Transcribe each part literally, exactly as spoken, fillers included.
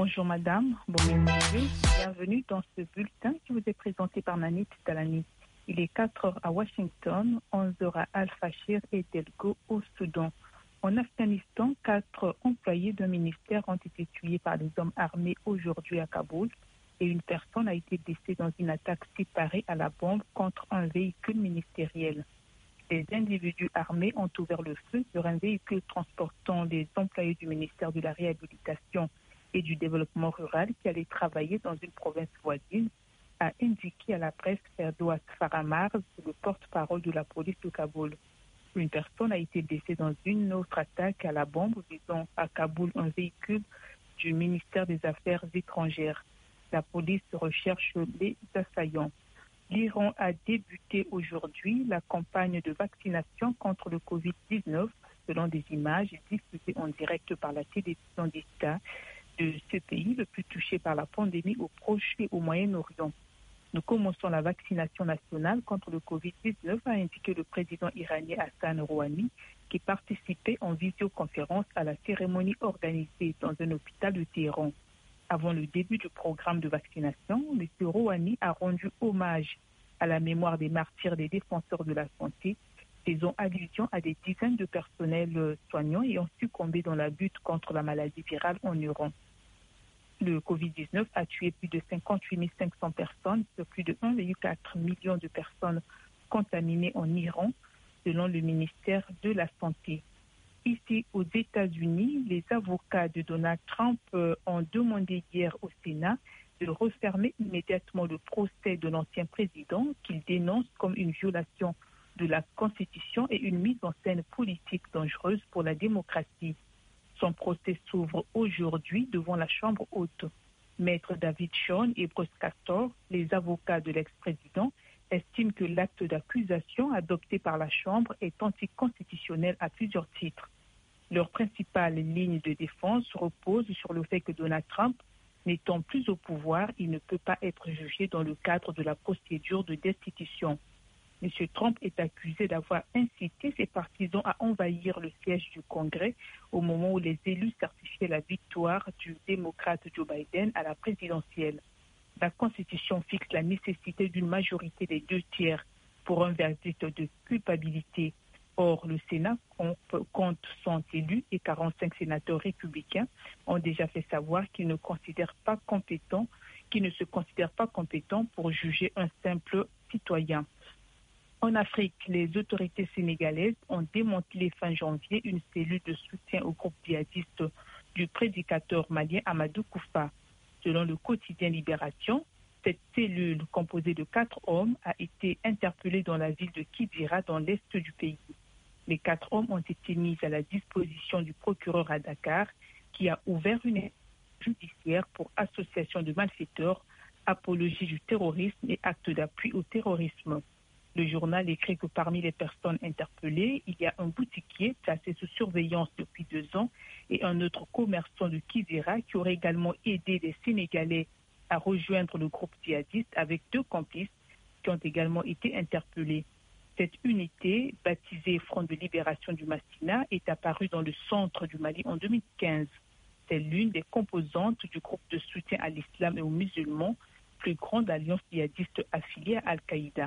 Bonjour madame, bonjour monsieur, bienvenue dans ce bulletin qui vous est présenté par Nanit Talani. Il est quatre heures à Washington, onze heures à Al-Fashir et Delgo au Soudan. En Afghanistan, quatre employés d'un ministère ont été tués par des hommes armés aujourd'hui à Kaboul et une personne a été blessée dans une attaque séparée à la bombe contre un véhicule ministériel. Des individus armés ont ouvert le feu sur un véhicule transportant les employés du ministère de la Réhabilitation et du Développement rural qui allaient travailler dans une province voisine, a indiqué à la presse Ferdouat Faramar, le porte-parole de la police de Kaboul. Une personne a été blessée dans une autre attaque à la bombe visant à Kaboul un véhicule du ministère des Affaires étrangères. La police recherche les assaillants. L'Iran a débuté aujourd'hui la campagne de vaccination contre le covid dix-neuf, selon des images diffusées en direct par la télévision d'État de ce pays le plus touché par la pandémie au Proche et au Moyen-Orient. Nous commençons la vaccination nationale contre le covid dix-neuf, a indiqué le président iranien Hassan Rouhani, qui participait en visioconférence à la cérémonie organisée dans un hôpital de Téhéran. Avant le début du programme de vaccination, M. Rouhani a rendu hommage à la mémoire des martyrs des défenseurs de la santé, faisant allusion à des dizaines de personnels soignants ayant succombé dans la lutte contre la maladie virale en Iran. Le covid dix-neuf a tué plus de cinquante-huit mille cinq cents personnes sur plus de un virgule quatre million de personnes contaminées en Iran, selon le ministère de la Santé. Ici, aux États-Unis, les avocats de Donald Trump ont demandé hier au Sénat de refermer immédiatement le procès de l'ancien président qu'ils dénoncent comme une violation de la Constitution et une mise en scène politique dangereuse pour la démocratie. Son procès s'ouvre aujourd'hui devant la Chambre haute. Maître David Shawn et Bruce Castor, les avocats de l'ex-président, estiment que l'acte d'accusation adopté par la Chambre est anticonstitutionnel à plusieurs titres. Leur principale ligne de défense repose sur le fait que Donald Trump, n'étant plus au pouvoir, il ne peut pas être jugé dans le cadre de la procédure de destitution. M. Trump est accusé d'avoir incité ses partisans à envahir le siège du Congrès au moment où les élus certifiaient la victoire du démocrate Joe Biden à la présidentielle. La Constitution fixe la nécessité d'une majorité des deux tiers pour un verdict de culpabilité. Or, le Sénat compte cent élus et quarante-cinq sénateurs républicains ont déjà fait savoir qu'ils ne considèrent pas compétents, qu'ils ne se considèrent pas compétents pour juger un simple citoyen. En Afrique, les autorités sénégalaises ont démantelé fin janvier une cellule de soutien au groupe djihadiste du prédicateur malien Amadou Koufa. Selon le quotidien Libération, cette cellule composée de quatre hommes a été interpellée dans la ville de Kidira, dans l'est du pays. Les quatre hommes ont été mis à la disposition du procureur à Dakar, qui a ouvert une enquête judiciaire pour association de malfaiteurs, apologie du terrorisme et acte d'appui au terrorisme. Le journal écrit que parmi les personnes interpellées, il y a un boutiquier placé sous surveillance depuis deux ans et un autre commerçant de Kidira qui aurait également aidé les Sénégalais à rejoindre le groupe djihadiste avec deux complices qui ont également été interpellés. Cette unité, baptisée Front de libération du Massina, est apparue dans le centre du Mali en deux mille quinze. C'est l'une des composantes du groupe de soutien à l'islam et aux musulmans, plus grande alliance djihadiste affiliée à Al-Qaïda.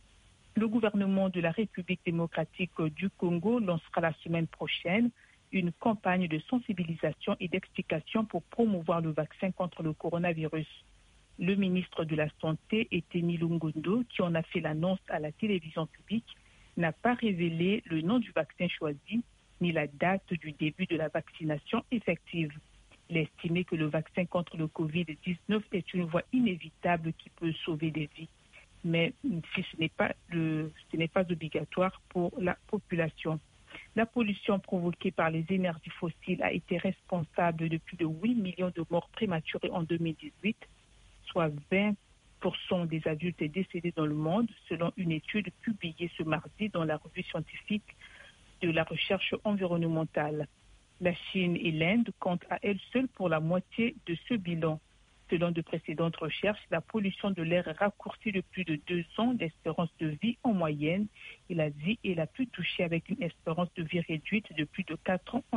Le gouvernement de la République démocratique du Congo lancera la semaine prochaine une campagne de sensibilisation et d'explication pour promouvoir le vaccin contre le coronavirus. Le ministre de la Santé, Eteni Longondo, qui en a fait l'annonce à la télévision publique, n'a pas révélé le nom du vaccin choisi ni la date du début de la vaccination effective. Il a estimé que le vaccin contre le covid dix-neuf est une voie inévitable qui peut sauver des vies, mais si ce n'est pas, le, ce n'est pas obligatoire pour la population. La pollution provoquée par les énergies fossiles a été responsable de plus de huit millions de morts prématurées en deux mille dix-huit, soit vingt pour cent des adultes décédés dans le monde, selon une étude publiée ce mardi dans la revue scientifique de la recherche environnementale. La Chine et l'Inde comptent à elles seules pour la moitié de ce bilan. Selon de précédentes recherches, la pollution de l'air raccourcit de plus de deux ans d'espérance de vie en moyenne et l'Asie est la plus touchée avec une espérance de vie réduite de plus de quatre ans.